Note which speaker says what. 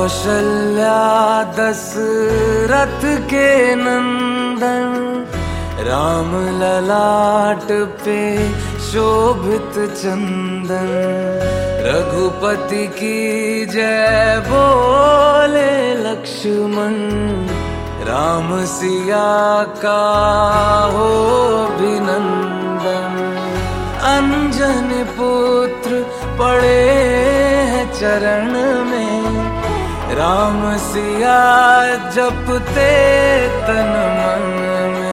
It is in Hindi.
Speaker 1: कौशल्या दशरथ के नंदन, राम ललाट पे शोभित चंदन। रघुपति की जय बोले लक्ष्मण, राम सिया का हो अभिनंदन। अंजन पुत्र पड़े हैं चरण में, राम सिया जपते तन मन।